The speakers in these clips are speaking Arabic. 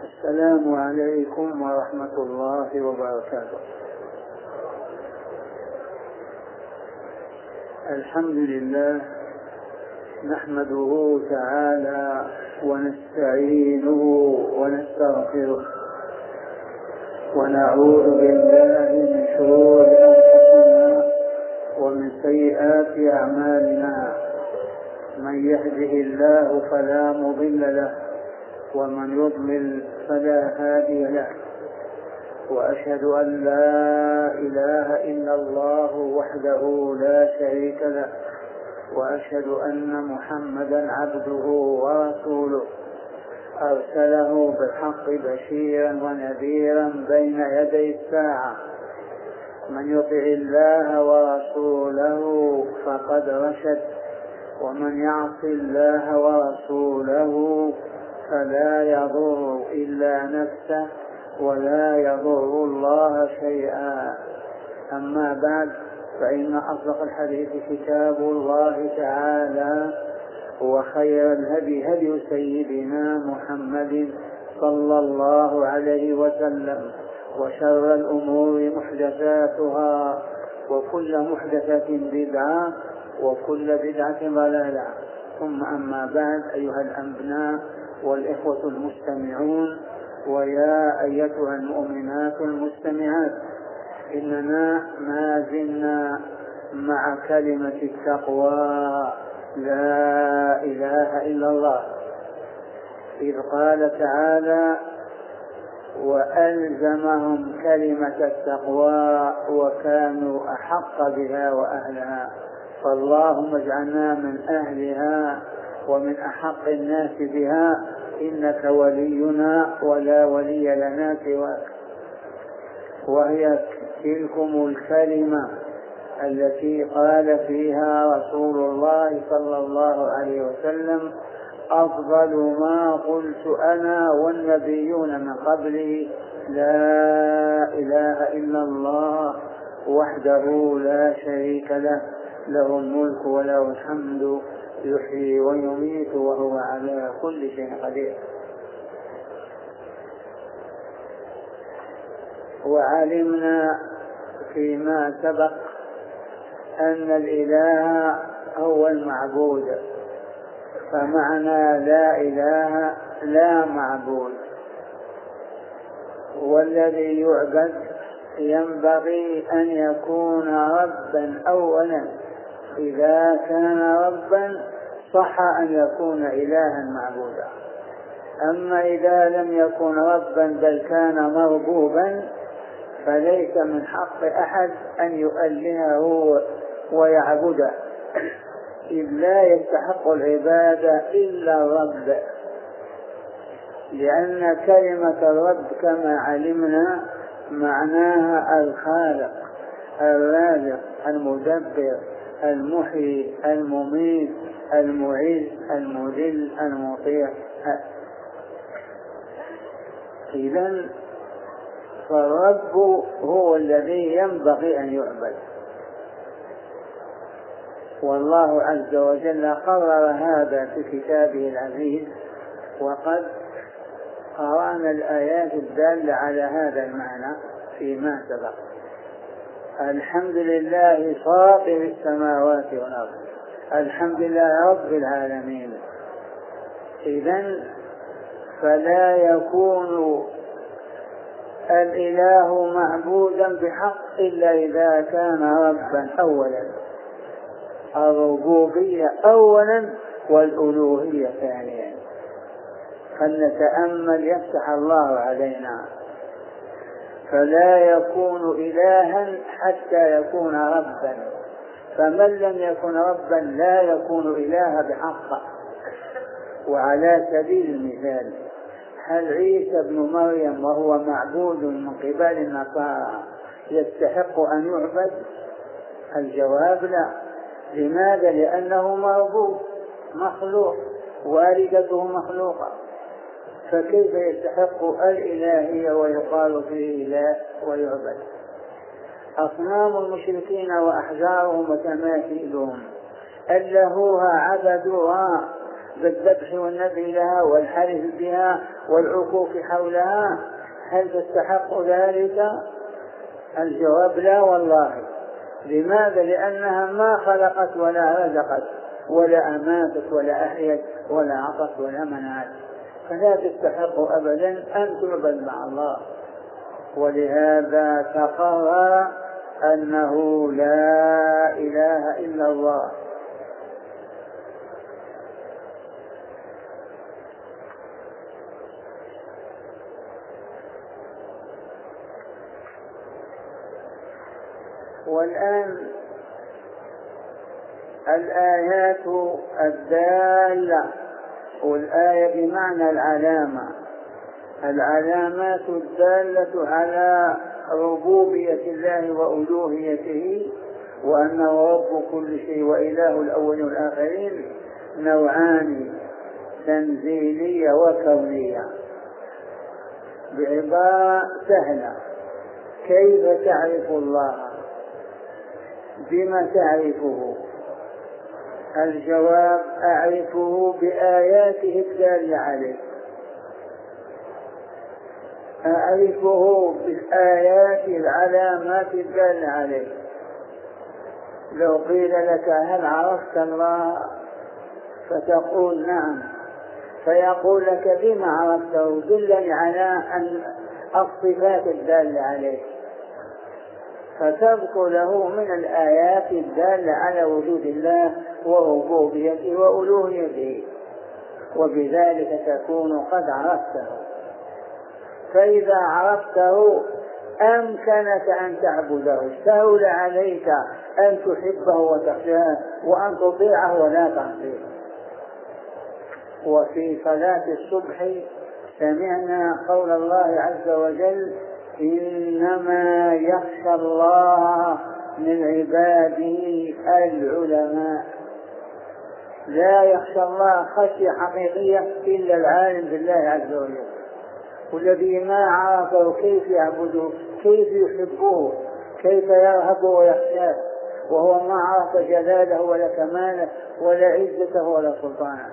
السلام عليكم ورحمة الله وبركاته. الحمد لله نحمده تعالى ونستعينه ونستغفره ونعوذ بالله من شرور أنفسنا ومن سيئات أعمالنا. من يهده الله فلا مضل له ومن يضلل فلا هادي له، وأشهد أن لا إله إلا الله وحده لا شريك له، وأشهد أن محمدا عبده ورسوله أرسله بالحق بشيرا ونذيرا بين يدي الساعة. من يطع الله ورسوله فقد رشد، ومن يعص الله ورسوله فلا يضر إلا نفسه ولا يضر الله شيئا. أما بعد، فإن أصدق الحديث كتاب الله تعالى، وخير الهدي هدي سيدنا محمد صلى الله عليه وسلم، وشر الأمور محدثاتها، وكل محدثة بدعة، وكل بدعة ضلالة. ثم أما بعد، أيها الأبناء والإخوة المستمعون، ويا أيتها المؤمنات المستمعات، إننا ما زلنا مع كلمة التقوى لا إله إلا الله، إذ قال تعالى: وألزمهم كلمة التقوى وكانوا أحق بها وأهلها. فاللهم اجعلنا من أهلها ومن أحق الناس بها، إنك ولينا ولا ولي لنا سواك. وهي تلكم الكلمة التي قال فيها رسول الله صلى الله عليه وسلم: أفضل ما قلت أنا والنبيون من قبلي لا إله إلا الله وحده لا شريك له، له الملك وله الحمد، يحيي ويميت وهو على كل شيء قدير. وعلمنا فيما سبق أن الإله هو المعبود، فمعنى لا إله لا معبود، والذي يعبد ينبغي أن يكون ربا أولا. إذا كان ربا صح أن يكون إلها معبودا. أما إذا لم يكن ربا بل كان مربوبا فليس من حق أحد أن يؤلهه ويعبده، إذ لا يستحق العبادة إلا الرب، لأن كلمة الرب كما علمنا معناها الخالق الرازق المدبر المحيي المميت المعز المذل المطيع. إذن فالرب هو الذي ينبغي أن يعبد، والله عز وجل قرر هذا في كتابه العزيز، وقد قرأنا الآيات الدالة على هذا المعنى فيما سبق. الحمد لله فاطر السماوات والأرض، الحمد لله رب العالمين. إذن فلا يكون الإله معبودا بحق إلا إذا كان ربا أولا، الربوبية أولا والألوهية ثانيا. فلنتأمل يفتح الله علينا. فلا يكون إلها حتى يكون ربا، فمن لم يكن ربا لا يكون إله بحق. وعلى سبيل المثال، هل عيسى ابن مريم وهو معبود من قبل النصارى يستحق أن يعبد؟ الجواب لا. لماذا؟ لأنه مربوب مخلوق، والدته مخلوقة، فكيف يستحق الإلهية ويقال فيه إله ويعبد؟ أصنام المشركين وأحجارهم وتماثيلهم ألهوها عبدوها بالذبح والنذر لها والحلف بها والعكوف حولها، هل تستحق ذلك؟ الجواب لا والله. لماذا؟ لأنها ما خلقت ولا رزقت ولا أماتت ولا أحيت ولا عطت ولا منعت، فلا تستحق أبدا أن تعبد مع الله. ولهذا تقرر أنه لا إله إلا الله. والآن الآيات الدالة، والآية بمعنى العلامة، العلامات الدالة على ربوبية الله وألوهيته وأنه رب كل شيء وإله الأول والآخرين، نوعان: تنزيلية وكونية. بعبارة سهلة: كيف تعرف الله؟ بما تعرفه؟ الجواب: أعرفه بآياته الدالة عليه، أعرفه بالآيات العلامات الدالة عليه. لو قيل لك هل عرفت الله؟ فتقول نعم، فيقول لك بما عرفته؟ دلني على الصفات الدالة عليه، فتذكر له من الآيات الدالة على وجود الله وربوبيته وألوهيته، وبذلك تكون قد عرفته. فإذا عرفته أمكنك أن تعبده، سهل عليك أن تحبه وتخشاه وأن تطيعه ولا تعصيه. وفي صلاة الصبح سمعنا قول الله عز وجل: إنما يخشى الله من عباده العلماء. لا يخشى الله خشية حقيقية إلا العالم بالله عز وجل، والذي ما عرفه كيف يعبده، كيف يحبه، كيف يرهبه ويخشاه، وهو ما عرف جلاله ولا كماله ولا عزته ولا سلطانه.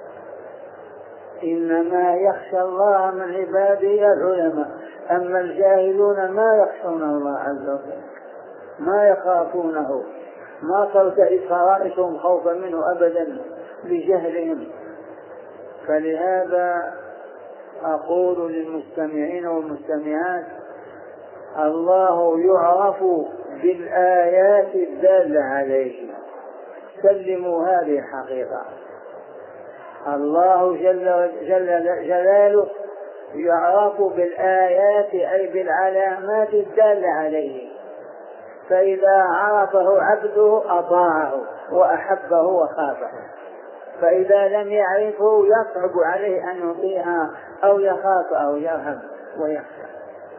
إنما يخشى الله من عباده العلماء. أما الجاهلون ما يخشون الله عز وجل، ما يخافونه، ما ترتعد فرائسهم خوفا منه أبدا لجهلهم. فلهذا أقول للمستمعين والمستمعات: الله يعرف بالآيات الدالة عليه. سلموا هذه الحقيقة. الله جل جلاله يعرف بالآيات أي بالعلامات الدالة عليه، فإذا عرفه عبده أطاعه وأحبه وخافه، فإذا لم يعرفه يصعب عليه أن يطيعه أو يخاف أو يرهب ويخشى.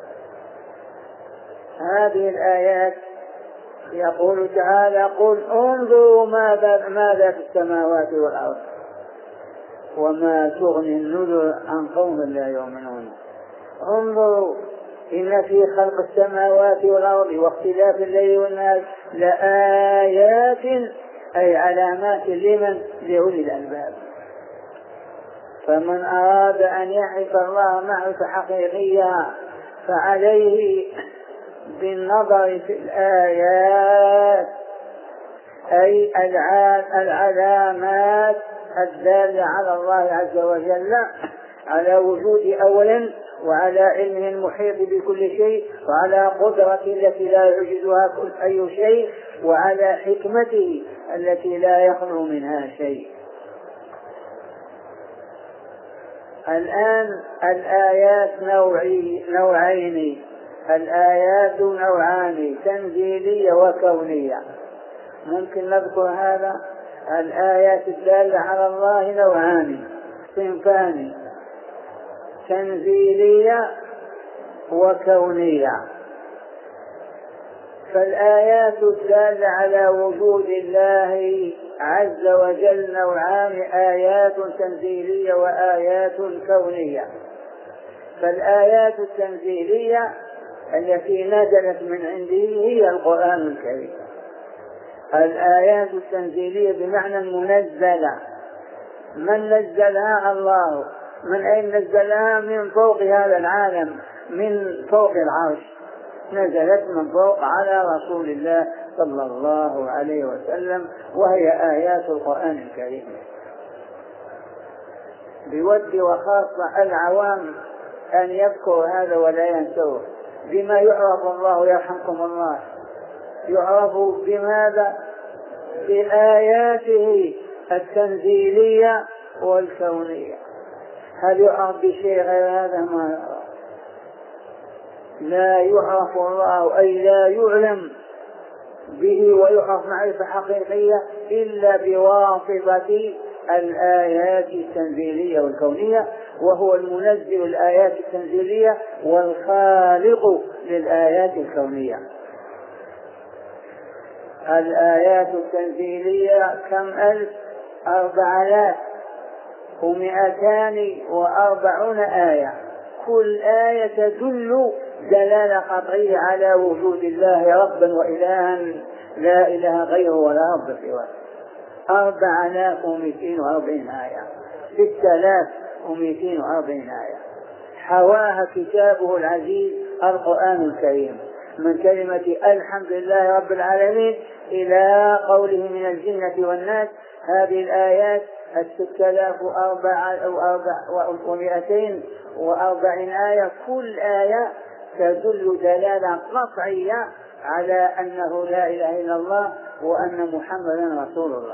هذه الآيات يقول تعالى: قل انظروا ماذا في السماوات والأرض وما تغني النذر عن قوم لا يؤمنون. انظروا إن في خلق السماوات والأرض واختلاف الليل والنهار لآيات أي علامات لمن؟ لأولي الألباب. فمن أراد أن يعرف الله معرفة حقيقية فعليه بالنظر في الآيات أي العلامات الدالة على الله عز وجل على وجود أولا، وعلى علمه المحيط بكل شيء، وعلى قدرته التي لا يعجزها أي شيء، وعلى حكمته التي لا يخلو منها شيء. الآن الآيات نوعين، الآيات نوعان: تنزيلية وكونية. ممكن نذكر هذا. الآيات الدالة على الله نوعان، صنفان: تنزيلية وكونية. فالآيات الدالة على وجود الله عز وجل نوعان: آيات تنزيلية وآيات كونية. فالآيات التنزيلية التي نزلت من عنده هي القرآن الكريم. الآيات التنزيلية بمعنى المنزلة من نزلها؟ الله. من أين نزلها؟ من فوق هذا العالم، من فوق العرش، نزلت من فوق على رسول الله صلى الله عليه وسلم، وهي آيات القرآن الكريم. بود وخاصة العوام أن يذكروا هذا ولا ينسوه. بما يعرف الله يرحمكم الله؟ يعرف بماذا؟ بآياته التنزيلية والكونية. هل يعرف بشيء غير هذا؟ ما يعرف. لا يعرف الله أي لا يعلم به ويعرف معرفة حقيقية إلا بواسطة الآيات التنزيلية والكونية، وهو المنزل الآيات التنزيلية والخالق للآيات الكونية. الآيات التنزيلية كم ألف؟ 4240 آية. كل آية تدل دلالة قطعية على وجود الله ربا وإلها لا إله غيره ولا رب سواه. 4240 آية، 6240 آية حواها كتابه العزيز القرآن الكريم، من كلمة الحمد لله رب العالمين إلى قوله من الجنة والناس. هذه الآيات 6240 آية، كل آية تدل دلالة قطعية على أنه لا إله إلا الله وأن محمدا رسول الله.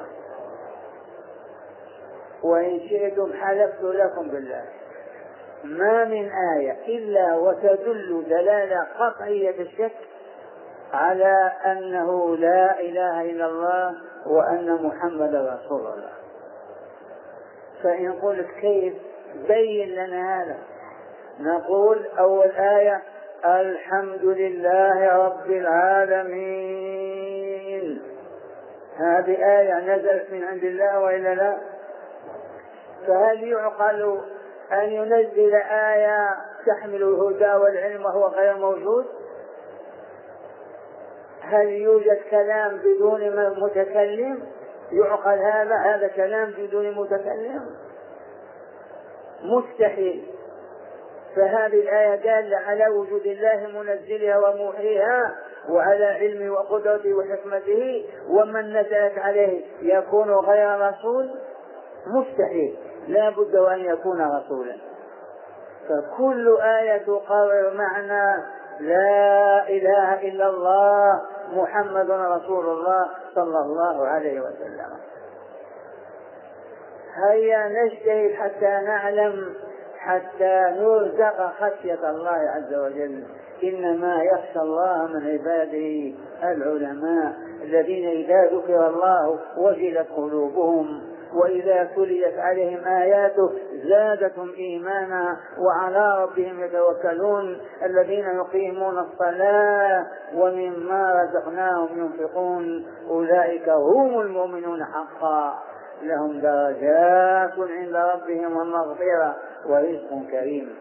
وإن شئتم حلفت لكم بالله ما من آية إلا وتدل دلالة قطعية بالشك على أنه لا إله إلا الله وأن محمدا رسول الله. فإن قلت كيف؟ بين لنا هذا. نقول أول آية الحمد لله رب العالمين، هذه آية نزلت من عند الله وإلا لا؟ فهل يعقل أن ينزل آية تحمل الهدى والعلم وهو غير موجود؟ هل يوجد كلام بدون متكلم؟ يعقل هذا كلام بدون متكلم؟ مستحيل. فهذه الآية دالة على وجود الله منزلها وموحيها وعلى علمه وقدرته وحكمته، ومن نزلت عليه يكون غير رسول؟ مستحيل، لا بد أن يكون رسولا. فكل آية تقرر معنى لا إله إلا الله محمد رسول الله صلى الله عليه وسلم. هيا نجتهد حتى نعلم، حتى نرزق خشية الله عز وجل. إنما يخشى الله من عباده العلماء الذين إذا ذكر الله وجلت قلوبهم وإذا تليت عليهم آياته زادتهم إيمانا وعلى ربهم يتوكلون، الذين يقيمون الصلاة ومما رزقناهم ينفقون، أولئك هم المؤمنون حقا، لهم درجات عند ربهم ومغفرة ورزق كريم.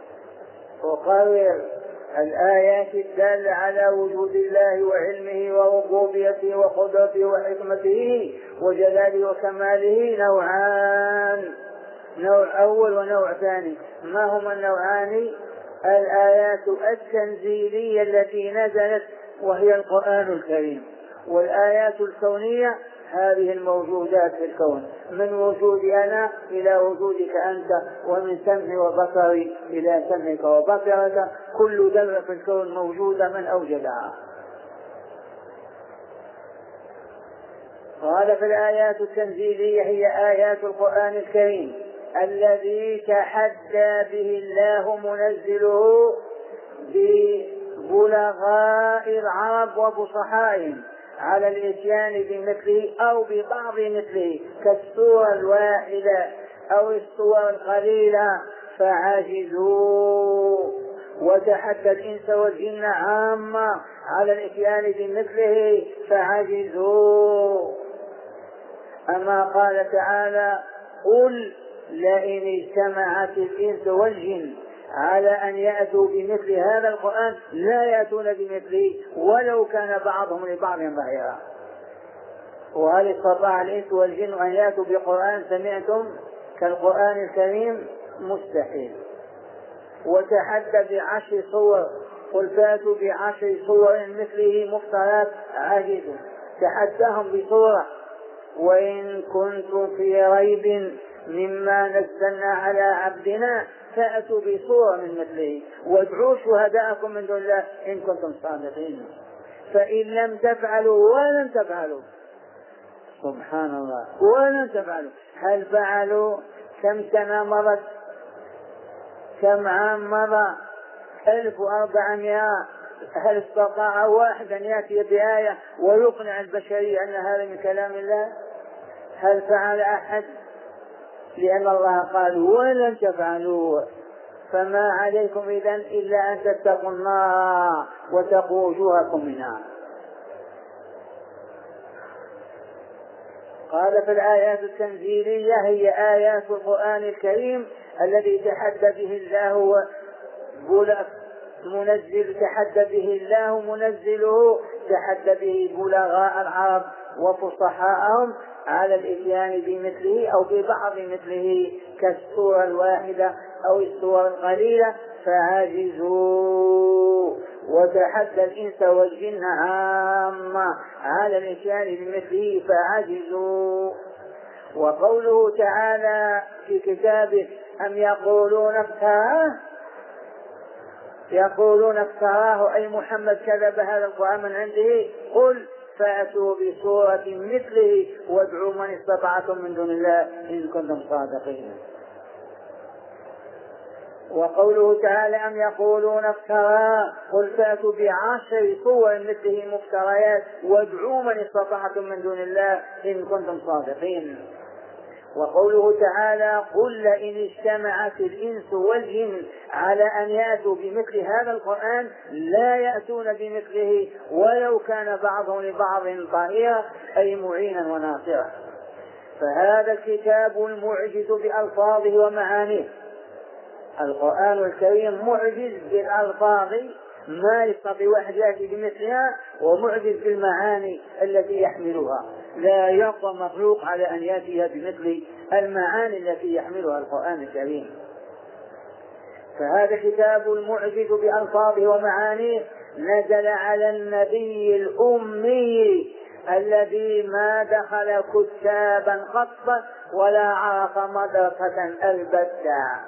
وقرر الآيات الدالة على وجود الله وعلمه وربوبيته وقدرته وحكمته وجلاله وكماله نوعان، نوع أول ونوع ثاني. ما هما النوعان؟ الآيات التنزيلية التي نزلت وهي القرآن الكريم، والآيات الكونية هذه الموجودات في الكون، من وجودي أنا إلى وجودك أنت، ومن سمعي وبصري إلى سمعك وبصرك، كل ذرة في الكون موجودة من أوجدها. قال في الآيات التنزيلية هي آيات القرآن الكريم الذي تحدى به الله منزله ببلغاء العرب وفصحائهم على الاتيان بمثله أو ببعض مثله كالسورة الواحدة أو السور القليلة فعجزوا، وتحدى الإنس والجن عامة على الاتيان بمثله فعجزوا. أما قال تعالى قل لئن اجتمعت الإنس والجن على أن يأتوا بمثل هذا القرآن لا يأتون بمثله ولو كان بعضهم لبعض ظهيرا. وهل استطاع الإنس والجن أن يأتوا بقرآن سمعتم كالقرآن الكريم مستحيل. وتحدى ب10 صور، قل فاتوا ب10 صور مثله مفترات، عاجز. تحداهم بصورة، وإن كنتم في ريب مما نزلنا على عبدنا فأتوا بصورة من مثله وادعوا شهداءكم من دون الله إن كنتم صادقين. فإن لم تفعلوا ولن تفعلوا، سبحان الله، ولن تفعلوا. هل فعلوا؟ كم سنة مضت؟ كم عام مضى؟ 1400. هل استطاع واحد أن يأتي بآية ويقنع البشرية أن هذا من كلام الله؟ هل فعل أحد؟ لأن الله قال ولن تفعلوا. فما عليكم إذن إلا أن تتقوا النار وتقوا وجوهكم منها. قال في الآيات التنزيلية هي آيات القرآن الكريم الذي تحدى به الله منزله، تحدى به بلغاء العرب وفصحاءهم على الإتيان بمثله أو ببعض مثله كالسورة الواحدة أو السور القليلة فعجزوا. وتحدى الإنس والجن عامة على الإتيان بمثله فعجزوا. وقوله تعالى في كتابه أم يقولون افتراه أي محمد كذب هذا القرآن من عنده، قل فأتوا بصورة مثله وادعوا من استطعتم من دون الله إن كنتم صادقين. وقوله تعالى أم يقولون افتراه قل فأتوا ب10 صور مثله مفتريات وادعوا من استطعتم من دون الله إن كنتم صادقين. وقوله تعالى قل لئن اجتمعت الإنس والجن على أن يأتوا بمثل هذا القرآن لا يأتون بمثله ولو كان بعضهم لبعض ظهيرا أي معينا وناصرا. فهذا الكتاب المعجز بألفاظه ومعانيه. القرآن الكريم معجز بالألفاظ ما يستطيع واحد يأتي بمثلها، ومعجز بالمعاني التي يحملها. لا يقوى مخلوق على أن يأتي بمثل المعاني التي يحملها القرآن الكريم. فهذا كتاب المعجز بألفاظه ومعانيه نزل على النبي الأمي الذي ما دخل كتابا قط ولا عرف مدرسة البتة.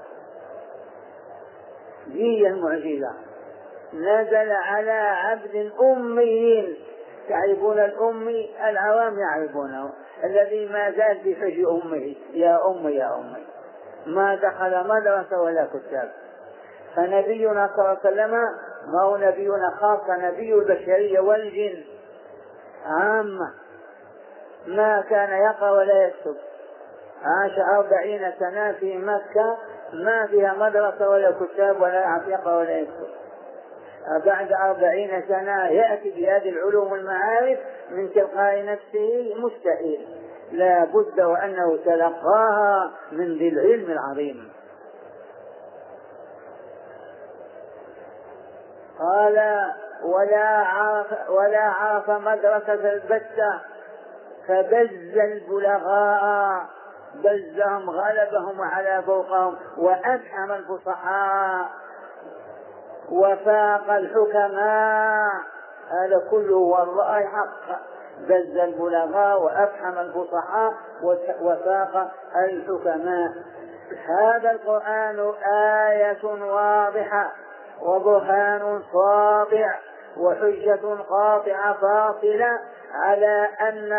هي المعجزة. نزل على عبد أمي. تعرفون الأمي؟ العوام يعرفونه، الذي ما زال في حجر أمه، يا أمي يا أمي، ما دخل مدرسة ولا كتاب. فنبينا صلى الله عليه وسلم ما هو نبينا خاصة، نبي البشرية والجن عامة، ما كان يقرأ ولا يكتب. عاش 40 سنة في مكة ما فيها مدرسة ولا كتاب ولا يعرف يقرأ ولا يكتب. بعد 40 سنة يأتي بهذه العلوم والمعارف من تلقاء نفسه مستحيل، لا بد وأنه تلقاها من ذي العلم العظيم. قال ولا عرف مدرسة البتة فبز البلغاء، بزهم غلبهم على فوقهم وأفحم الفصحاء وفاق الحكماء. هذا كله والله حق. بز البلغاء وأفحم الفصحاء وفاق الحكماء. هذا القرآن آية واضحة وبرهان ساطع وحجة قاطعة فاصلة على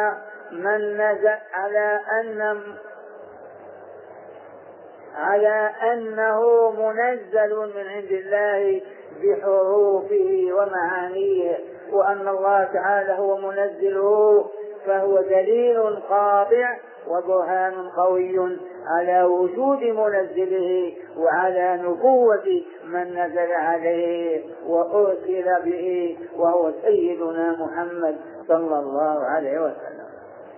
أنه منزل من عند الله بحروفه ومعانيه، وأن الله تعالى هو منزله، فهو دليل قاطع وبرهان قوي على وجود منزله وعلى نبوة من نزل عليه وأرسل به، وهو سيدنا محمد صلى الله عليه وسلم.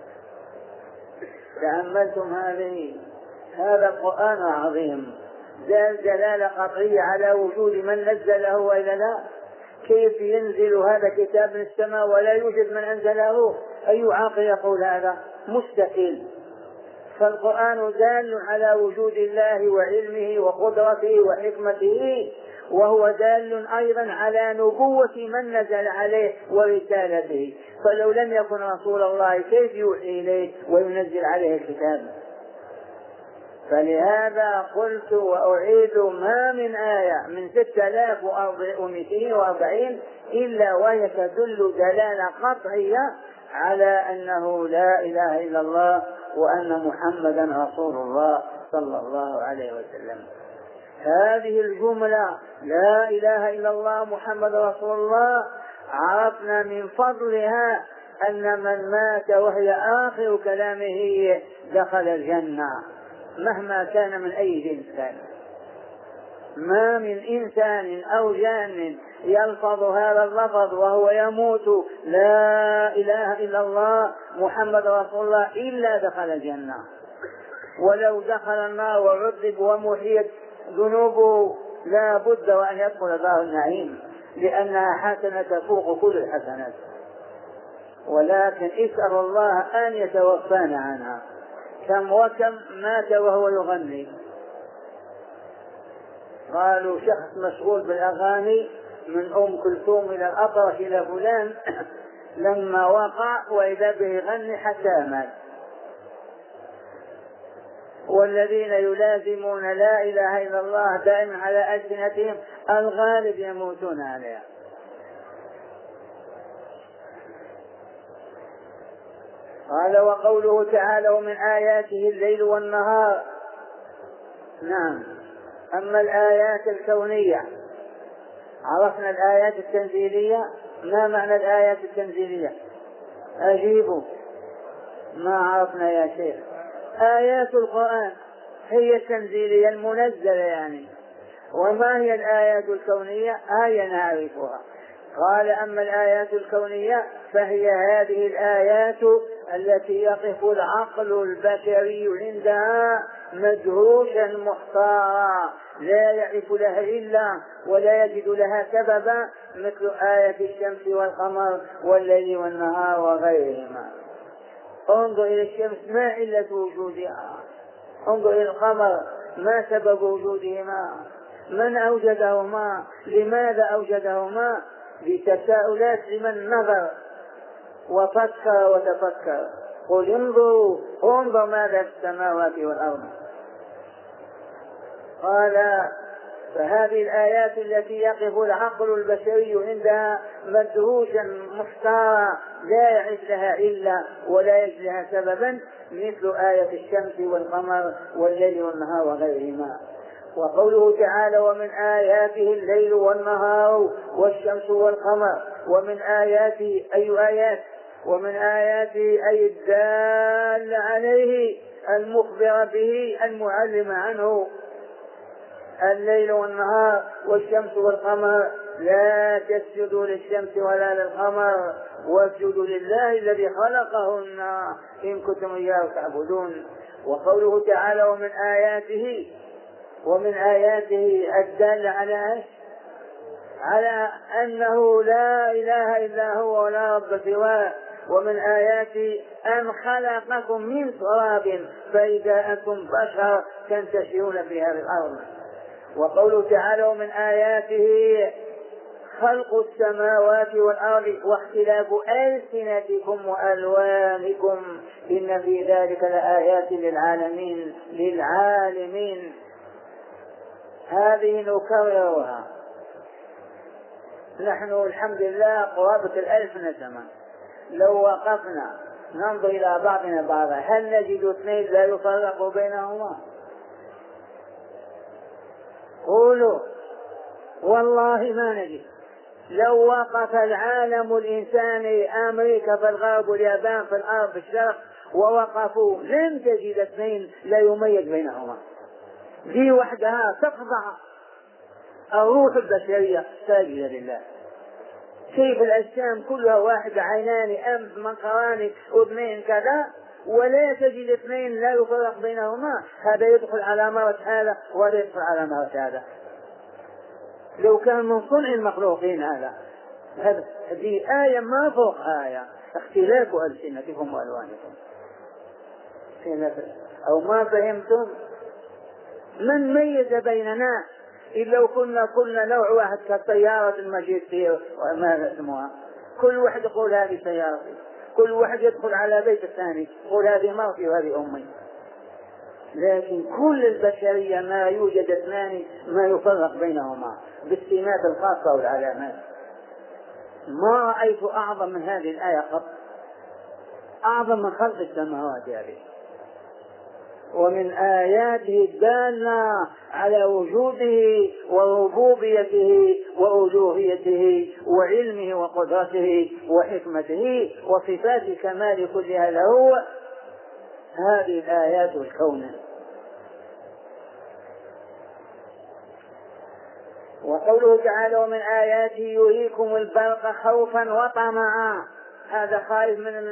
تأملتم هذا القرآن عظيم دلالة قطعية على وجود من نزله وإلا لا. كيف ينزل هذا كتاب من السماء ولا يوجد من أنزله؟ أي عاقل يقول هذا؟ مستحيل. فالقرآن دال على وجود الله وعلمه وقدرته وحكمته، وهو دال أيضا على نبوة من نزل عليه ورسالته، فلو لم يكن رسول الله كيف يوحي إليه وينزل عليه الكتاب؟ فلهذا قلت وأعيد: ما من آية من 6240 إلا وهي تدل دلالة قطعية على أنه لا إله إلا الله وأن محمدا رسول الله صلى الله عليه وسلم. هذه الجملة لا إله إلا الله محمد رسول الله عرفنا من فضلها أن من مات وهي آخر كلامه دخل الجنة مهما كان من أي جنس كان. ما من إنسان أو جان يلفظ هذا اللفظ وهو يموت لا إله إلا الله محمد رسول الله إلا دخل الجنة، ولو دخل النار وعذب ومحيط ذنوبه لا بد وأن يدخل دار النعيم، لأنها حسنة تفوق كل الحسنات، ولكن اسأل الله أن يتوفانا عنها. كم وكم مات وهو يغني، قالوا شخص مشغول بالأغاني من أم كلثوم إلى الأطرش إلى فلان لما وقع وإذا به يغني حتى مات. والذين يلازمون لا إله إلا الله دائما على ألسنتهم الغالب يموتون عليها. قال: وقوله تعالى: ومن آياته الليل والنهار. نعم. أما الآيات الكونية عرفنا الآيات التنزيلية. ما معنى الآيات التنزيلية؟ أجيبوا، ما عرفنا يا شيخ. آيات القرآن هي التنزيلية المنزلة يعني. وما هي الآيات الكونية؟ هي نعرفها. قال: أما الآيات الكونية فهي هذه الآيات التي يقف العقل البشري عندها مدهوشا محتارا لا يعرف لها إلا ولا يجد لها سببا، مثل آية الشمس والقمر والليل والنهار وغيرهما. انظر إلى الشمس، ما علة وجودها؟ انظر إلى القمر، ما سبب وجودهما؟ من أوجدهما؟ لماذا أوجدهما؟ بتساؤلات لمن نظر وفكر وتفكر. قل انظر ماذا في السماوات والأرض. قال: فهذه الآيات التي يقف العقل البشري عندها مدهوشا محتارا لا يعرف لها إلا ولا يجد لها سببا، مثل آية الشمس والقمر والليل والنهار وغيرهما. وقوله تعالى: ومن آياته الليل والنهار والشمس والقمر. ومن آياته أي آيات؟ ومن آياته أي الدال عليه المخبر به المعلم عنه. الليل والنهار والشمس والقمر، لا تسجدوا للشمس ولا للقمر واسجدوا لله الذي خلقهن إن كنتم إياه تعبدون. وقوله تعالى: ومن آياته الدال على أنه لا إله إلا هو ولا رب سواه. ومن آياته أن خلقكم من تراب فإذا أنتم بشر تنتشرون في هذه الأرض. وقوله تعالى: ومن آياته خلق السماوات والأرض واختلاف ألسنتكم وألوانكم إن في ذلك لآيات للعالمين. هذه نكررها. نحن الحمد لله قرابة 1000 نسمة. لو وقفنا ننظر إلى بعضنا بعضا هل نجد اثنين لا يفرق بينهما؟ قولوا والله ما نجد. لو وقف العالم الإنساني أمريكا في الغرب واليابان في الأرض في الشرق ووقفوا لن تجد اثنين لا يميز بينهما. دي وحدها تخضع الروح البشرية ساجدة لله. كيف الأجسام كلها واحدة، عينان، أنف، منخران، أذنين، كذا، ولا تجد اثنين لا يفرق بينهما. هذا يدخل على مرة هذا وهذا يدخل على مرة هذا. لو كان من صنع المخلوقين هذه آية ما فوق آية، اختلاف ألسنتكم وألوانكم. أو ما فهمتم؟ من ميز بيننا إلا وكنا كلنا نوع واحد كالطيارة الماجستير وما اسمها، كل واحد يقول هذه سيارتي، كل واحد يدخل على بيت الثاني يقول هذه مرتي وهذه أمي. لكن كل البشرية ما يوجد اثنان ما يفرق بينهما بالسمات الخاصة والعلامات. ما رأيت أعظم من هذه الآية قط، أعظم من خلق السماوات هذه. ومن آياته الدالة على وجوده وربوبيته وألوهيته وعلمه وقدرته وحكمته وصفات كمال كلها له هذه الآيات الكون. وقوله تعالى ومن آياته يريكم البرق خوفا وطمعا، هذا خائف من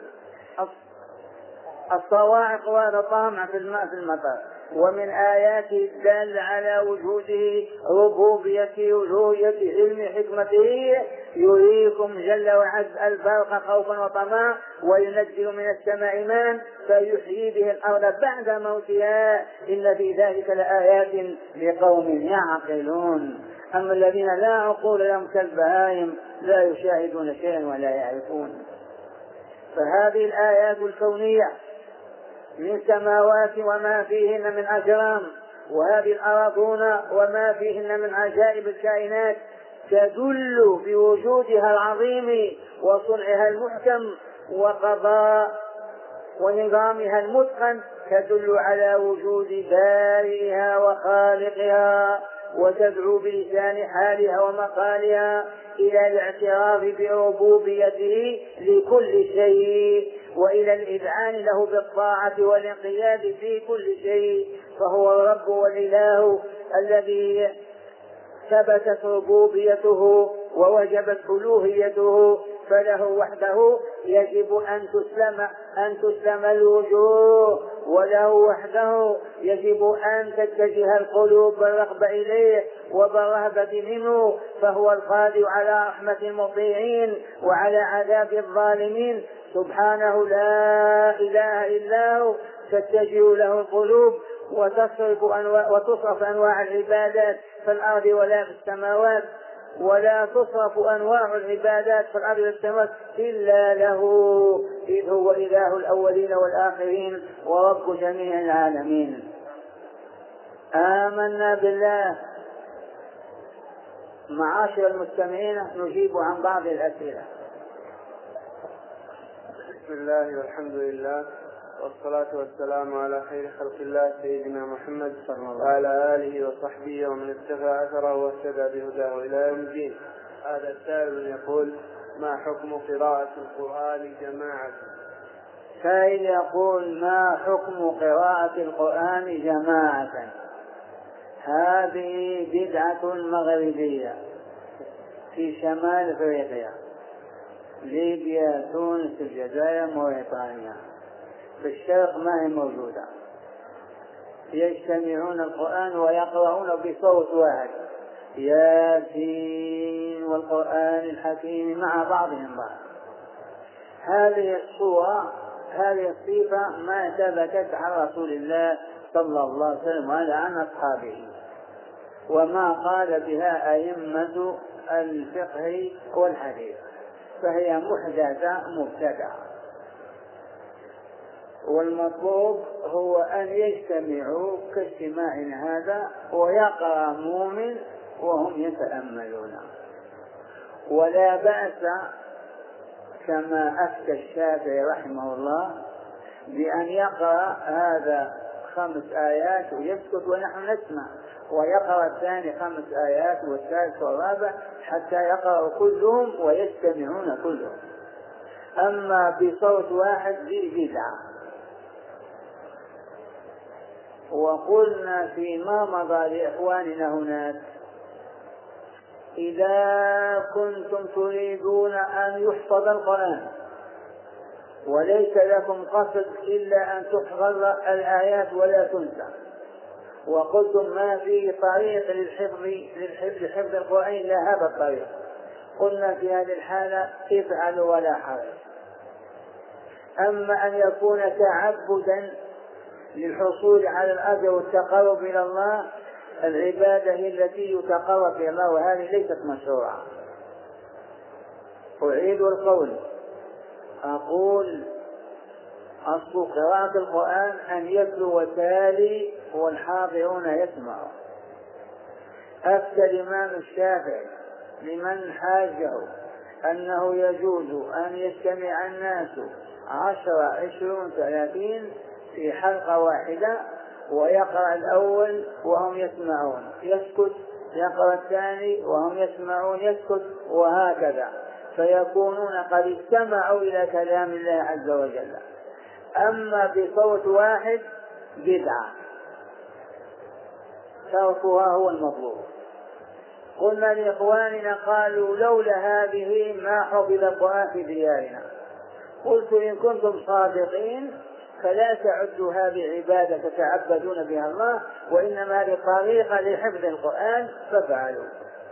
الصواعق وهذا طامع في الماء في المطر. ومن آياته الدالة على وجوده ربوبيته ألوهيته علم حكمته يريكم جل وعز البرق خوفا وطمعا وينزل من السماء ماء فيحيي به الأرض بعد موتها إن في ذلك لآيات لقوم يعقلون. أما الذين لا عقول لهم كالبهائم لا يشاهدون شيئا ولا يعرفون. فهذه الآيات الكونية من سماوات وما فيهن من أجرام، وهذه الأراضون وما فيهن من عجائب الكائنات تدل بوجودها العظيم وصنعها المحكم وقضاء ونظامها المتقن، تدل على وجود بارئها وخالقها، وتدعو بلسان حالها ومقالها إلى الاعتراف بربوبيته لكل شيء وإلى الإذعان له بالطاعة والانقياد في كل شيء. فهو الرب والإله الذي ثبتت ربوبيته ووجبت ألوهيته، فله وحده يجب أن تسلم الوجوه، وله وحده يجب أن تتجه القلوب بالرغبة إليه وبالرهبة منه، فهو القادر على رحمة المطيعين وعلى عذاب الظالمين سبحانه لا إله إلا هو. تتجه له القلوب وتصرف أنواع العبادات في الأرض ولا في السماوات، ولا تصرف أنواع العبادات في الأرض والسماوات إلا له، إذ هو إله الأولين والآخرين ورب جميع العالمين. آمنا بالله. معاشر المستمعين نجيب عن بعض الأسئلة. بسم الله والحمد لله والصلاة والسلام على خير خلق الله سيدنا محمد وعلى آله وصحبه ومن اتبع أثره واهتدى بهداه إلى يوم الدين. هذا السائل يقول ما حكم قراءة القرآن جماعة؟ سائل يقول ما حكم قراءة القرآن جماعة؟ هذه بدعة مغربية في شمال أفريقيا، ليبيا، تونس، الجزائر، موريتانيا. في الشرق ما هي موجودة. يجتمعون القرآن ويقرؤون بصوت واحد ياسين والقرآن الحكيم مع بعضهم بعض. هذه الصورة هذه الصفة ما ثبتت عن رسول الله صلى الله عليه وسلم ولا عن أصحابه، وما قال بها أئمة الفقه والحديث، فهي محدثة مبتدعة. والمطلوب هو أن يجتمعوا كاجتماعنا هذا ويقرأ مؤمن وهم يتأملون، ولا بأس كما أفتى الشافعي رحمه الله بأن يقرأ هذا 5 آيات ويسكت ونحن نسمع، ويقرأ الثاني 5 آيات والثالث والرابع حتى يقرأ كلهم ويجتمعون كلهم. أما بصوت واحد ذي بدعة. وقلنا فيما مضى لإخواننا هناك إذا كنتم تريدون أن يحفظ القرآن وليس لكم قصد إلا أن تحفظ الآيات ولا تنسى، وقلتم ما في طريق لحفظ القرآن إلا هذا الطريق، قلنا في هذه الحالة افعلوا ولا حرج. أما أن يكون تعبدا للحصول على الأجر والتقرب إلى الله، العبادة هي التي يتقرب إلى الله، وهذه ليست مشروعة. أعيد القول، أقول أصل قراءة القرآن أن يتلو وتالي والحاضرون يسمعون. أفتى الإمام الشافعي لمن حاجه أنه يجوز أن يجتمع الناس 10 20 30 في حلقة واحدة، ويقرأ الأول وهم يسمعون يسكت، يقرأ الثاني وهم يسمعون يسكت، وهكذا، فيكونون قد استمعوا إلى كلام الله عز وجل. أما بصوت واحد بدعة، تركها هو المطلوب. قلنا لإخواننا قالوا لولا هذه ما حفظ القرآن في ديارنا. قلت إن كنتم صادقين فلا تعدوا هذه عبادة تتعبدون بها الله، وإنما هذه طريقة لحفظ القرآن فافعلوا.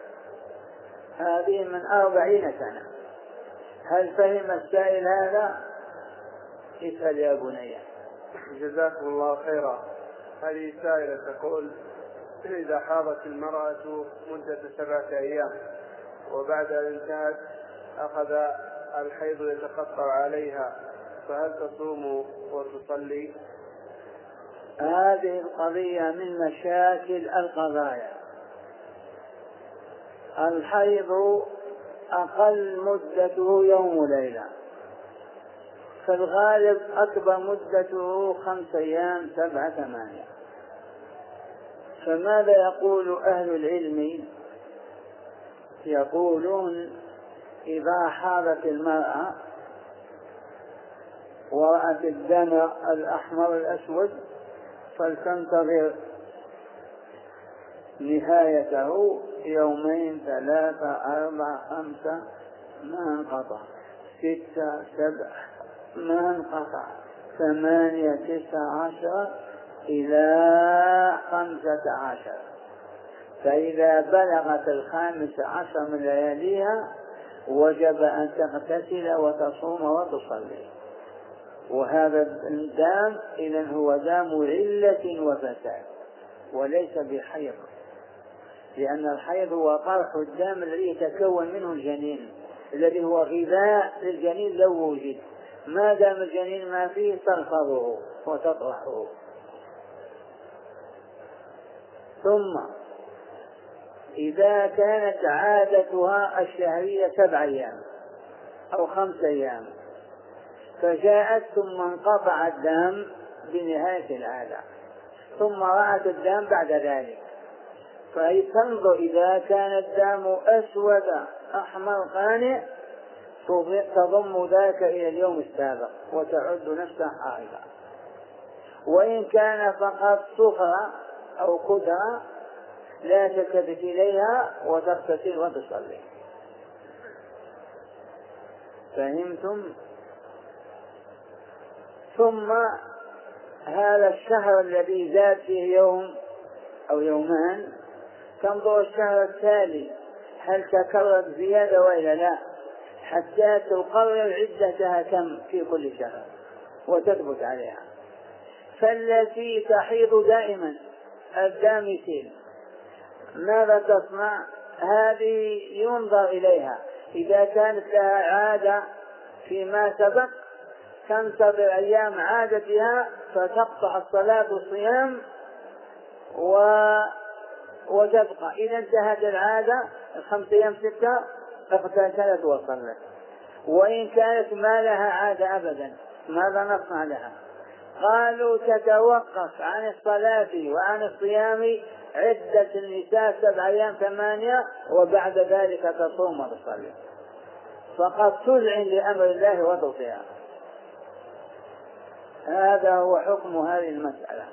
هذه من 40 سنة. هل فهم السائل هذا؟ اسأل يا بني. جزاكم الله خيرا. هذه سائلة تقول: إذا حاضت المرأة مدة 7 أيام وبعد أن انتهت أخذ الحيض يتقطع عليها، فهل تصوم وتصلي؟ هذه القضية من مشاكل القضايا. الحيض أقل مدته يوم وليلة، فالغالب أكبر مدته 5 أيام 7 8. فماذا يقول أهل العلم؟ يقولون إذا حاضت المرأة ورأت الدم الأحمر الأسود فلتنتظر نهايته 2 3 4 5 ما انقطع، 6 7 ما انقطع، 8 9 10 إلى 15. فإذا بلغت 15 من لياليها وجب أن تغتسل وتصوم وتصلي. وهذا الدم إذن هو دم علة وفساد وليس بحيض، لأن الحيض هو طرح الدم الذي يتكون منه الجنين، الذي هو غذاء للجنين لو وجد. ما دام الجنين ما فيه ترفضه وتطرحه. ثم إذا كانت عادتها الشهرية 7 أيام أو 5 أيام فجاءت ثم انقطع الدم بنهاية العادة ثم رأت الدم بعد ذلك، فهي تنظر إذا كان الدم أسود أحمر قانع تضم ذاك إلى اليوم السابق وتعد نفسها حائضة. وإن كان فقط صفرة أو كدرة لا تلتفت إليها وتغتسل وتصلي. فهمتم؟ ثم هذا الشهر الذي زاد فيه يوم أو يومان تنظر الشهر التالي هل تكررت زيادة وإلا لا، حتى تقرر عدتها كم في كل شهر وتثبت عليها. فالتي تحيض دائما الدم يسيل ماذا تصنع؟ هذه ينظر إليها، إذا كانت لها عادة فيما سبق تنتظر أيام عادتها فتقطع الصلاة والصيام وتبقى. إذا انتهت العادة 5 أيام 6 اغتسلت وصلت. وإن كانت ما لها عادة أبدا ماذا نصنع لها؟ قالوا تتوقف عن الصلاة وعن الصيام عدة النساء 7 أيام 8 وبعد ذلك تصوم وتصلي، فقد تذعن لأمر الله وتطيع. هذا هو حكم هذه المسألة.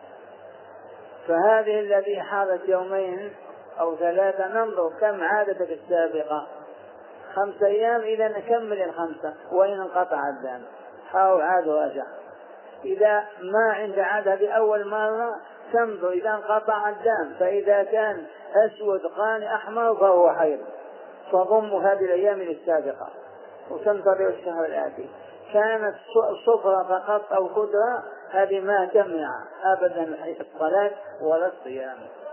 فهذه الذي حاضت 2 أو 3 ننظر كم عادتك السابقة 5 أيام، إذا نكمل 5 وإن انقطع الدم حاول عاد ورجع. إذا ما عند عادة بأول مرة تنظر إذا انقطع الدم، فإذا كان أسود قاني أحمر فهو حيض تضم هذه الأيام السابقة وتنتظر الشهر الآتي. كانت صفرة فقط أو خضرة هذه ما تمنع أبدا الصلاة ولا الصيام.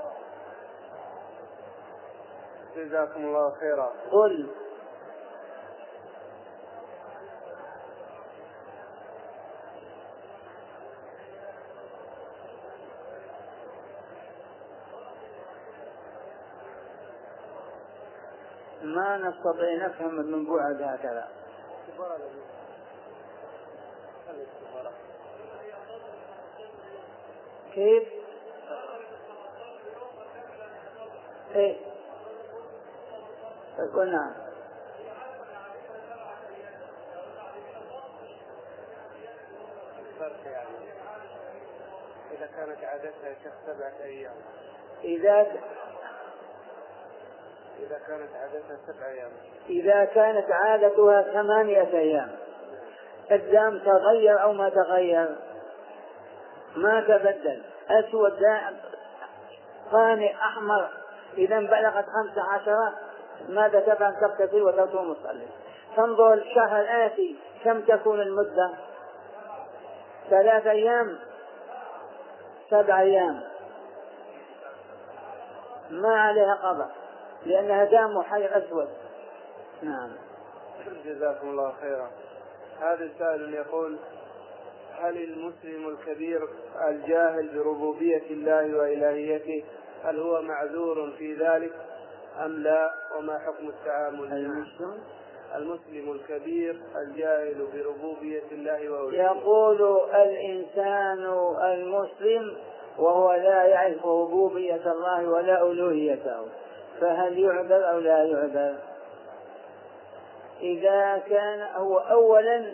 جزاكم الله خيرا. قل ما نستطيع نفهم من بعد هكذا. كيف؟ ايه قلنا يعني إذا كانت عادتها شيخ 7 أيام، إذا كانت عادتها 7 أيام، إذا كانت عادتها 8 أيام، الدم تغير أو ما تغير؟ ما تبدل، أسود ثاني أحمر، إذا بلغت 15 ماذا تفعل؟ تغتسل وتصوم وتصلي. تنظر الشهر الآتي كم تكون المدة؟ 3 أيام 7 أيام، ما عليها قضاء لأنها دام حي أسود. نعم. جزاكم الله خيرا. هذا سائل يقول: هل المسلم الكبير الجاهل بربوبية الله وإلهيته هل هو معذور في ذلك أم لا؟ وما حكم التعامل معه؟ المسلم الكبير الجاهل بربوبية الله وإلهيته. يقول الإنسان المسلم وهو لا يعرف ربوبية الله ولا ألوهيته، فهل يعذر أو لا يعذر؟ إذا كان هو أولا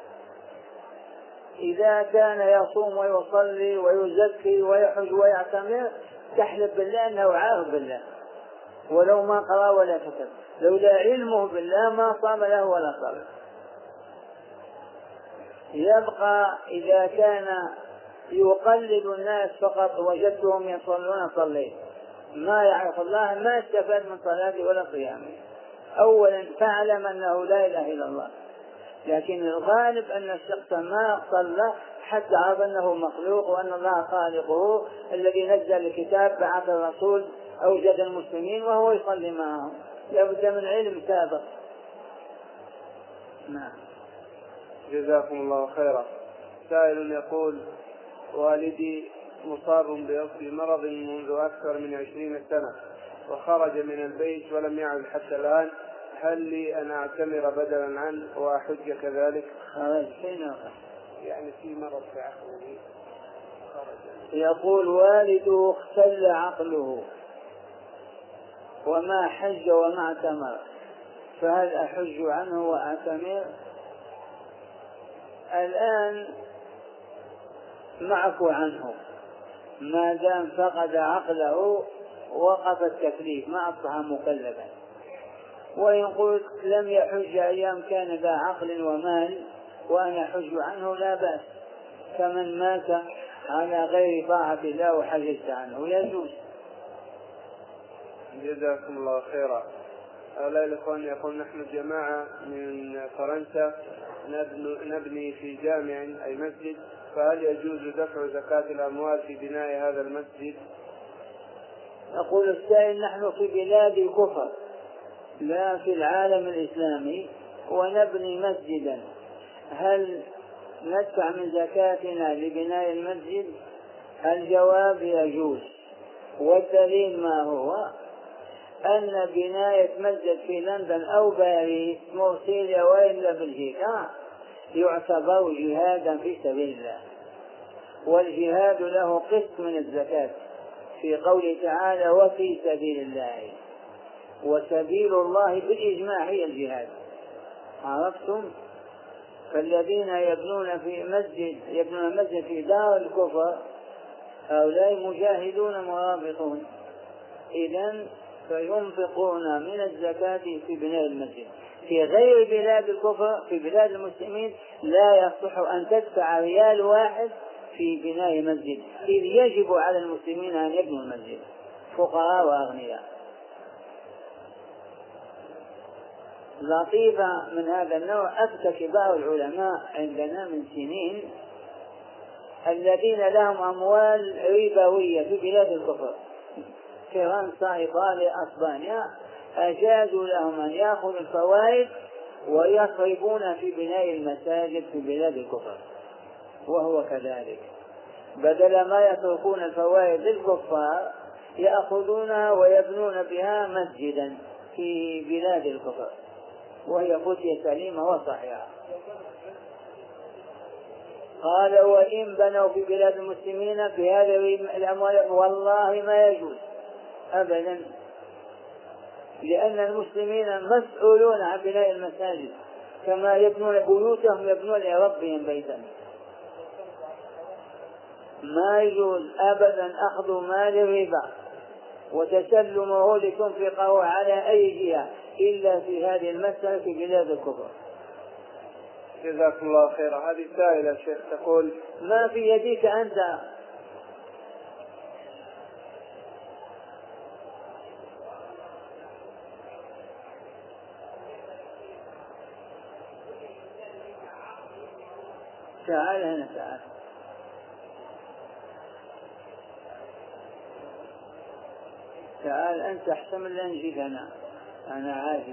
إذا كان يصوم ويصلي ويزكي ويحج ويعتمر تحلف بالله أنه عارف بالله ولو ما قرأ ولا كتب، لولا علمه بالله ما صام له ولا صلى. يبقى إذا كان يقلد الناس فقط وجدتهم يصلون صليت، ما يعرف الله ما استفاد من صلاته ولا صيامه. أولا فاعلم أنه لا إله إلا الله، لكن الغالب أن الشخص ما صلى حتى عرف أنه مخلوق وأن الله خالقه الذي نزل الكتاب بعث الرسول أوجد المسلمين وهو يصلي معهم، لابد من علم سابق. نعم. جزاكم الله خيرا. سائل يقول: والدي مصاب بمرض منذ أكثر من 20 سنة وخرج من البيت ولم يعد حتى الآن، هل لي أن أعتمر بدلا عنه وأحج كذلك؟ يعني في مرض في عقله خرج. يقول والده اختل عقله وما حج وما اعتمر، فهل أحج عنه وأعتمر؟ الآن معفو عنه ما دام فقد عقله وقف التكليف ما أصبح مكلفا. وإن قلت لم يحج أيام كان ذا عقل ومال وأنا أحج عنه لا بأس، كمن مات على غير طاعة الله وحجزت عنه يجوز. جزاكم الله خيرا. هؤلاء الإخوان يقول: نحن جماعة من فرنسا نبني في جامع أي مسجد، فهل يجوز دفع زكاة الأموال في بناء هذا المسجد؟ يقول السائل: نحن في بلاد الكفر لا في العالم الإسلامي ونبني مسجدا، هل ندفع من زكاتنا لبناء المسجد؟ الجواب: يجوز. والدليل ما هو؟ أن بناية مسجد في لندن أو باريس مرسيليا وإلا بلجيكا يعتبر جهادا في سبيل الله، والجهاد له قسط من الزكاة في قوله تعالى: وفي سبيل الله، وسبيل الله بالإجماع هي الجهاد. عرفتم؟ فالذين يبنون مسجد في دار الكفر هؤلاء مجاهدون مرابطون، إذن فينفقون من الزكاة في بناء المسجد. في غير بلاد الكفر في بلاد المسلمين لا يصح أن تدفع ريال واحد في بناء مسجد، إذ يجب على المسلمين أن يبنوا المسجد فقراء وأغنياء. لطيفة من هذا النوع أفتى كبار العلماء عندنا من سنين الذين لهم أموال ربوية في بلاد الكفر فرنسا إيطاليا أسبانيا أجازوا لهم أن يأخذوا الفوائد ويصرفون في بناء المساجد في بلاد الكفر، وهو كذلك، بدل ما يتركون الفوائد للكفار يأخذونها ويبنون بها مسجدا في بلاد الكفر، وهي فتية سليمة وصحيحة. قال وإن بنوا في بلاد المسلمين في هذه الأموال والله ما يجوز أبدا، لأن المسلمين مسؤولون عن بناء المساجد كما يبنون بيوتهم يبنون لربهم بيتا. ما يجوز أبدا أخذ مال الربا وتسلمه لتنفقه على أي جهة إلا في هذه المسألة في بلاد الكفر. جزاكم الله خيرا. هذه سائلة شيخ تقول ما في يديك أنت تعال هنا تعال تعال أنت احتمل لا نجيك أنا عاجز.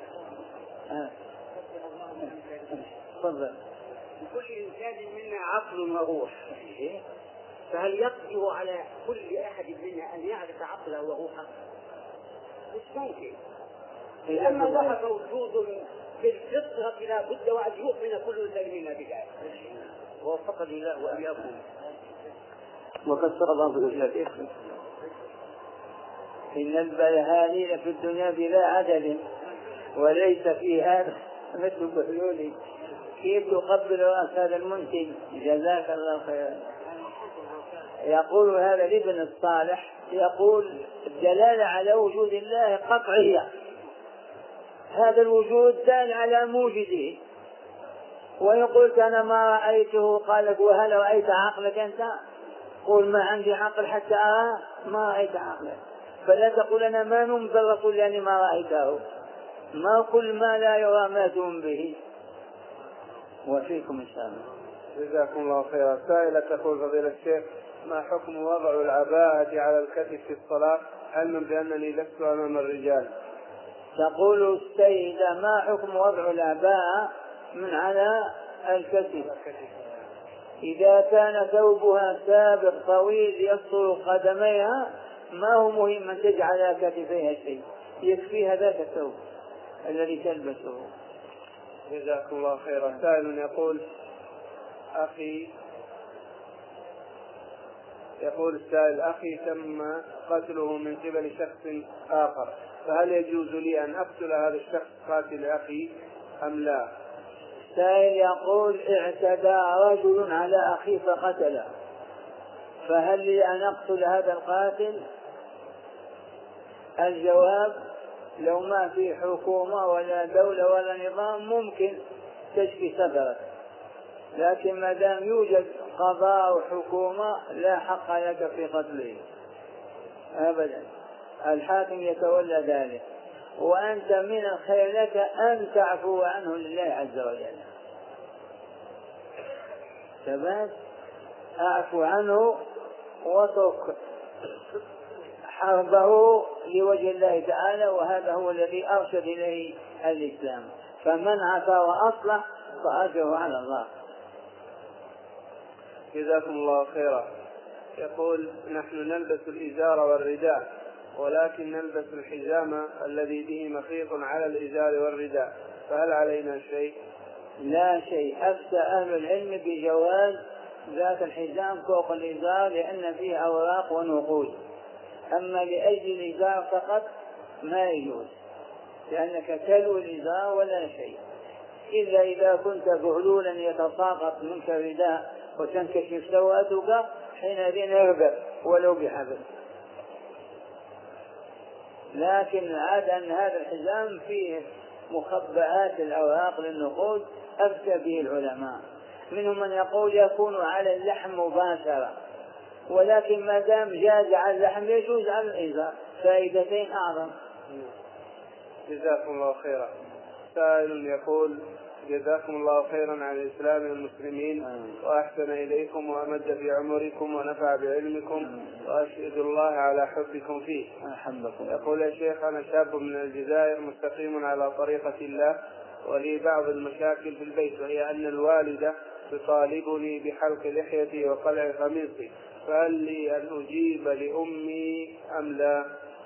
تفضل. لكل إنسان منا عقل وروح، فهل يقدر على كل أحد منا أن يعرف عقله وروحه؟ مش ممكن، لأن الله موجود بالفطرة لا بد وأن يؤمن كل إنسان منا بذلك. ووفقني الله وإياكم وكسر الله بالله. إن البلهانين في الدنيا بلا عدد وليس في هذا مثل كحلولي. كيف تقبل رأس هذا المنتج؟ جزاك الله خيرا. يقول هذا الابن الصالح يقول الدلالة على وجود الله قطعية، هذا الوجود دال على موجده، ويقول أنا ما رأيته. قالت وهل رأيت عقلك أنت؟ قل ما عندي عقل حتى أراه، ما رأيت عقلك. فلا تقول أنا ما نمت الرسول لأني ما رأيته، ما كل ما لا يرى ما تؤمن به. وفيكم السلام. جزاكم الله خيرا. سائلة تقول فضيلة الشيخ ما حكم وضع العباءة على الكتف في الصلاة علما بأنني لست أمام الرجال؟ تقول السيدة ما حكم وضع العباءة من على الكتف إذا كان ثوبها سابق طويل يصل قدميها، ما هو مهم أن تجعل على كتفيها شيء، يكفيها ذاك الثوب الذي تلبسه. جزاكم الله خيرا. سائل يقول السائل أخي تم قتله من قبل شخص آخر، فهل يجوز لي أن أقتل هذا الشخص قاتل أخي أم لا؟ السائل يقول اعتدى رجل على أخي فقتله، فهل لي أن أقتل هذا القاتل؟ الجواب لو ما في حكومة ولا دولة ولا نظام ممكن تشفي صدرك، لكن ما دام يوجد قضاء وحكومة لا حق لك في قتله أبدا، الحاكم يتولى ذلك، وأنت من الخير لك أن تعفو عنه لله عز وجل. ثبات أعفو عنه واترك حربه لوجه الله تعالى، وهذا هو الذي أرشد إليه الإسلام، فمن عفا وأصلح فأجره على الله. جزاكم الله خيرا. يقول نحن نلبس الإزار والرداء ولكن نلبس الحزام الذي به مخيط على الإزار والرداء، فهل علينا شيء؟ لا شيء. أفتى أهل العلم بجواز ذات الحزام فوق الإزار لأن فيه أوراق ونقود، أما لأجل الإزار فقط ما يجوز، لأنك تلو الإزار ولا شيء، إلا إذا كنت بعلولا يتساقط منك الرداء وتنكشف سواتك حينئذ اربع ولو بحبل، لكن عاد أن هذا الحزام فيه مخبئات الأوراق للنقود أفتى به العلماء، منهم من يقول يكون على اللحم مباشرة، ولكن ما دام جاز على اللحم يجوز على الإزار، فائدتين أعظم. جزاكم الله خيرا. سائل يقول جزاكم الله خيرا عن الإسلام والمسلمين وأحسن إليكم وأمد في عمركم ونفع بعلمكم وأشهد الله على حبكم فيه. يقول يا شيخ: أنا شاب من الجزائر مستقيم على طريقة الله، ولي بعض المشاكل في البيت، وهي أن الوالدة تطالبني بحلق لحيتي وقلع قميصي، فهل لي أن أجيب لأمي أم لا؟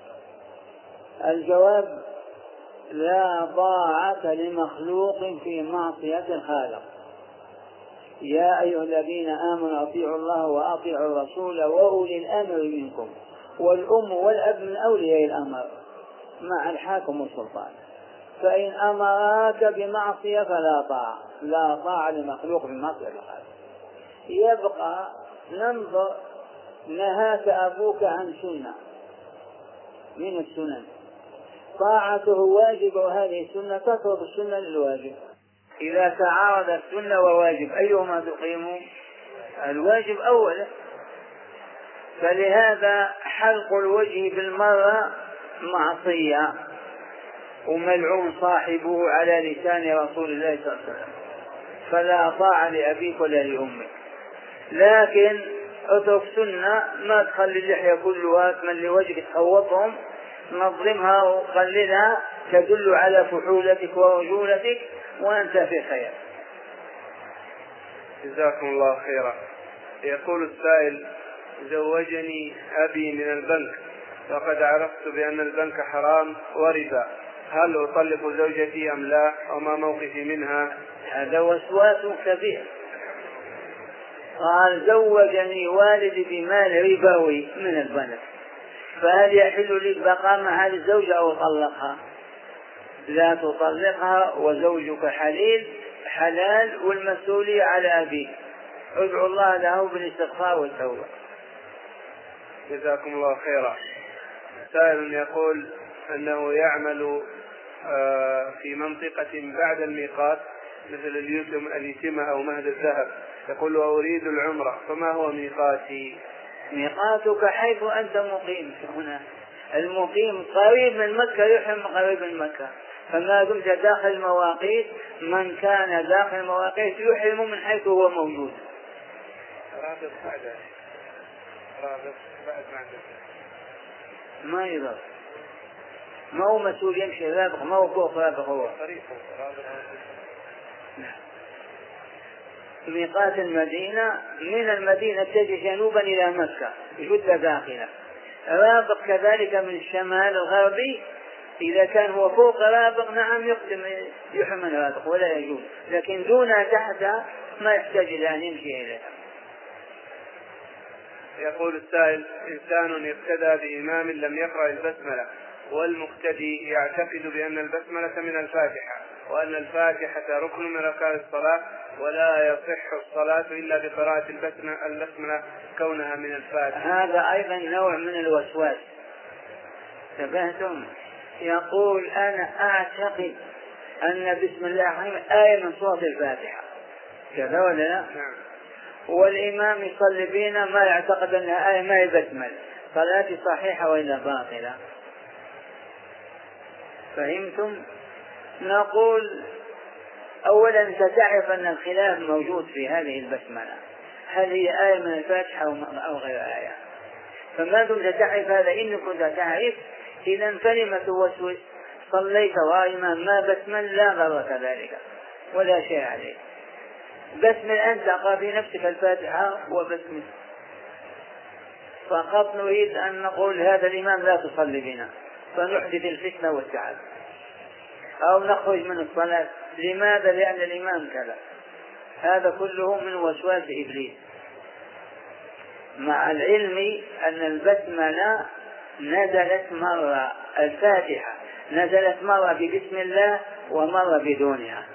الجواب: لا طاعة لمخلوق في معصية الخالق. يا أيها الذين آمنوا أطيعوا الله وأطيعوا الرسول وأولي الأمر منكم، والأم والأب من أولياء الأمر مع الحاكم والسلطان، فإن أمراك بمعصية فلا طاعة. لا طاعة لمخلوق في معصية الخالق. يبقى ننظر: نهاك أبوك عن سنة من السنن، طاعته واجب، وهذه السنة تطلب السنة للواجب. إذا تعارض السنة وواجب أيهما تقيم؟ الواجب أولا. فلهذا حلق الوجه بالمرة معصية وملعون صاحبه على لسان رسول الله صلى الله عليه وسلم، فلا طاعة لأبيك ولا لأمك. لكن اترك سنة، ما تخلي اللحية كلها تملي وجهك تخوطهم، نظمها وقللها تدل على فحولتك ورجولتك وأنت في خير. جزاكم الله خيرا. يقول السائل: زوجني أبي من البنك، وقد عرفت بأن البنك حرام وربا، هل أطلق زوجتي أم لا؟ وما موقفي منها؟ هذا وسواس كبير. قال: زوجني والدي بمال ربوي من البنك، فهل يحل لك بقاء مع هذه الزوجة أو طلقها؟ لا تطلقها، وزوجك حلال والمسؤولية على أبيك. ادعو الله له بالاستغفار والتوبة. جزاكم الله خيرا. سائل يقول أنه يعمل في منطقة بعد الميقات مثل اليتمة أو مهد الذهب، يقول: وأريد العمرة، فما هو ميقاتي؟ ميقاتك حيث أنت مقيم هنا. المقيم قريب من مكة يحرم قريب من مكة، فما دمت داخل المواقيت، من كان داخل المواقيت يحرم من حيث هو موجود. رابط بعد ما يضر، ما هو مسؤول يمشي رابط، ما هو فوق رابط، هو ميقات المدينة من المدينة تجي جنوبا إلى مكة، جدة داخلة. رابط كذلك من الشمال الغربي، إذا كان هو فوق رابط نعم يحمل رابط ولا يجوز، لكن دونها تحتها ما يحتاج إلى أن يمشي إليها. يقول السائل: إنسان يقتدى بإمام لم يقرأ البسملة، والمقتدي يعتقد بأن البسملة من الفاتحة، وأن الفاتحة ركن من أركان الصلاة، ولا يصح الصلاة إلا بقراءة البسملة كونها من الفاتحة. هذا أيضا نوع من الوسواس. تفهمتم؟ يقول: أنا أعتقد أن بسم الله الرحمن آية من سورة الفاتحة، كذا ولا لا؟ نعم. والإمام يصلي بينا ما يعتقد أنها آية، ما هي بسمل، صلاتي صحيحة وإلا باطلة. فهمتم؟ نقول: أولا أنت تعرف أن الخلاف موجود في هذه البسملة، هل هي آية من الفاتحة أو غير آية؟ فما دمت تعرف هذا، إن كنت تعرف إذا فلم توسوس؟ صليت وإمام ما بسمل لا ضر كذلك ولا شيء عليك. بسمل أنت أقرأ في نفسك الفاتحة وبسمل. فقط نريد أن نقول هذا الإمام لا تصلي بنا، فنحدث الفتنة والتعب أو نخرج من الصلاة. لماذا؟ لأن الإمام كذا. هذا كله من وسواس إبليس، مع العلم أن البسملة نزلت مرة، الفاتحة نزلت مرة ببسم الله ومرة بدونها.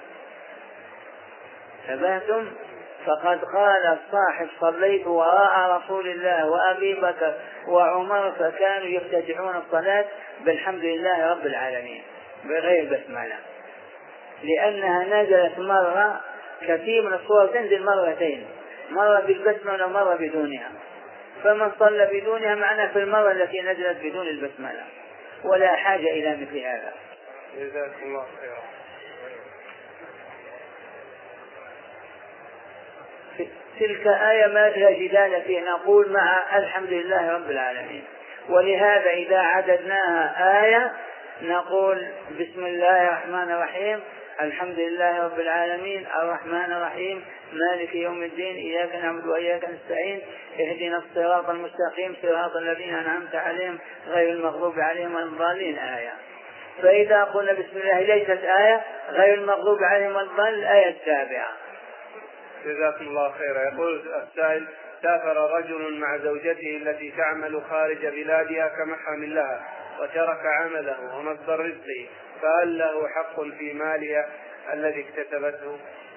ثباتم؟ فقد قال الصاحب: صليت وراء رسول الله وأبي بكر وعمر فكانوا يفتتحون الصلاة بالحمد لله رب العالمين بغير بسملة، لأنها نزلت مرة. كثير من الصور تنزل مرتين، مرة بالبسملة ومرة بدونها، فمن صلى بدونها معناه في المرة التي نزلت بدون البسملة، ولا حاجة إلى مثل هذا. جزاكم الله خيرا. تلك آية ما فيها جدال فيه، نقول مع الحمد لله رب العالمين. ولهذا إذا عددناها آية نقول بسم الله الرحمن الرحيم الحمد لله رب العالمين الرحمن الرحيم مالك يوم الدين إياك نعبد وإياك نستعين اهدنا الصراط المستقيم صراط الذين أنعمت عليهم غير المغضوب عليهم ولا الضالين آية. فإذا قلنا بسم الله ليست آية غير المغضوب عليهم ولا الضالين الآية السابعة. جزاكم الله خيرا. يقول السائل: سافر رجل مع زوجته التي تعمل خارج بلادها كمحرم لها وترك عمله ومصدر رزقه، فهل له حق في مالها الذي اكتسبته؟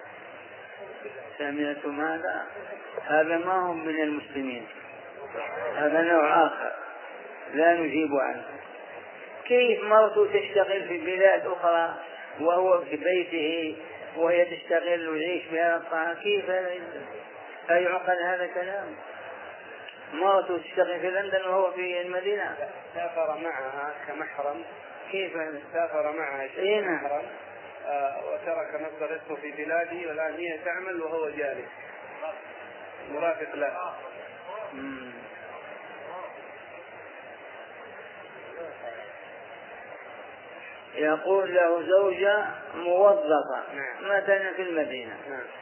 سمعتم هذا؟ هذا ما هم من المسلمين، هذا نوع آخر لا نجيب عنه. كيف مرته تشتغل في بلاد أخرى وهو في بيته وهي تشتغل ويعيش بهذا الطعام؟ كيف يعقل هذا الكلام؟ مرته تشتغل في لندن وهو في المدينة. سافر معها كمحرم. كيف سافر معها كمحرم وترك مصدر رزقه في بلاده والآن هي تعمل وهو جالس مرافق لها. يقول له زوجة موظفة مثلا في المدينة،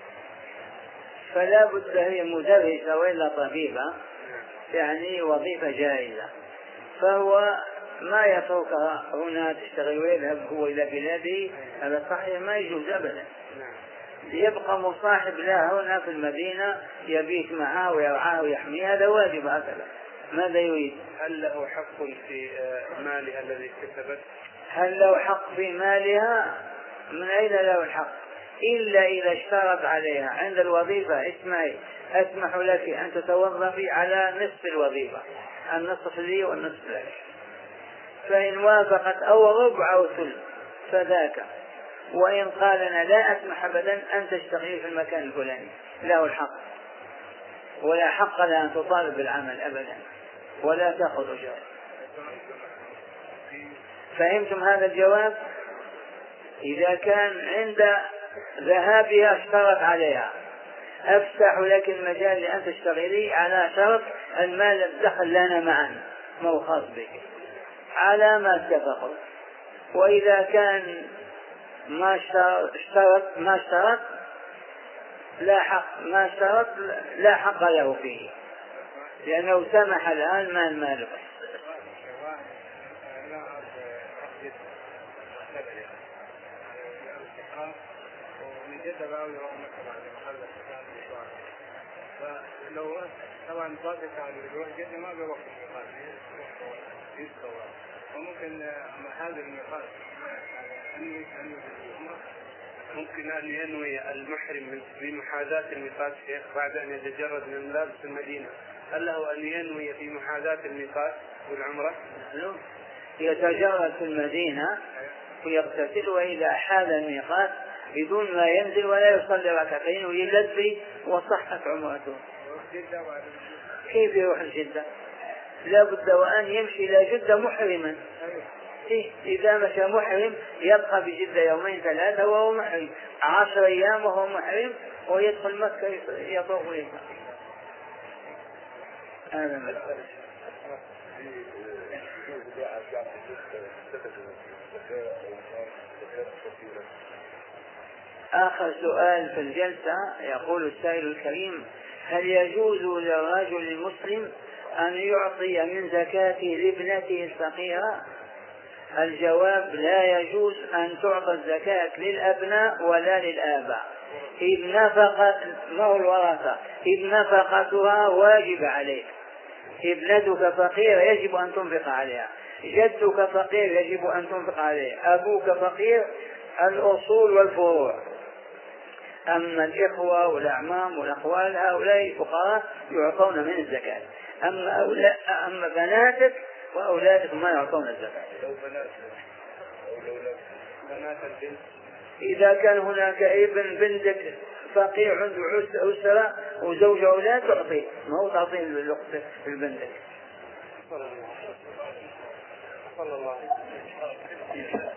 فلا بد هي مدرسة وإلا طبيبة، يعني وظيفة جائزة، فهو ما يتركها هنا تشتغل ويذهب هو إلى بلاده، هذا صحيح ما يجوز أبدا. يبقى مصاحب لها هنا في المدينة يبيت معها ويرعاها ويحميها، هذا واجب هكذا. ماذا يريد؟ هل له حق في مالها الذي اكتسبته؟ هل له حق في مالها؟ من أين له الحق؟ إلا إذا اشترط عليها عند الوظيفة: اسمعي أسمح لك أن تتوظفي على نصف الوظيفة، النصف لي والنصف لك، فإن وافقت أو ربع أو ثلث فذاك. وإن قال أنا لا أسمح أبدا أن تشتغلي في المكان الفلاني، له الحق، ولا حق لها أن تطالب بالعمل أبدا ولا تأخذ أجرة. فهمتم هذا الجواب؟ إذا كان عند ذهابها اشترط عليها: أفسح لك المجال لأن تشتغلي على شرط المال الدخل لنا معا، مو خاص بك، على ما اتفقوا. وإذا كان ما اشترط لا حق له فيه، لأنه سمح الآن ما المال. فلو طبعا ضاقت على الروح جدا ما بيوقف يستوى، وممكن هذا الميقات ممكن أن ينوي المحرم بمحاذاة الميقات شيخ بعد أن يتجرد من ملابس المدينة، هل له أن ينوي في محاذاة الميقات والعمرة؟ يتجرد في المدينة ويغتسل، وإذا حال الميقات بدون ما ينزل ولا يصلي ركعتين ويلبي وصحت عمرته. كيف يروح الجدة؟ لا بد وأن يمشي إلى جدة محرما. إذا مشى محرم يبقى بجدة يومين ثلاثة وهو محرم، 10 أيام وهو محرم، ويدخل مكة يطوف ويسعى. هذا مثل. آخر سؤال في الجلسة، يقول السائل الكريم: هل يجوز للرجل المسلم أن يعطي من زكاته لابنته الفقيرة؟ الجواب: لا يجوز أن تعطى الزكاة للأبناء ولا للآباء، إذ نفقتها واجب عليك. ابنتك فقيرة يجب أن تنفق عليها، جدك فقير يجب أن تنفق عليه، أبوك فقير، الأصول والفروع. أما الإخوة والأعمام والأخوال هؤلاء فقراء يعطون من الزكاة، أما بناتك وأولادك ما يعطون الزكاة. إذا كان هناك ابن بنتك فقير عنده أسرة وزوج أولاد تعطيه، ما هو تعطيه لبنتك. صلى الله عليه وسلم.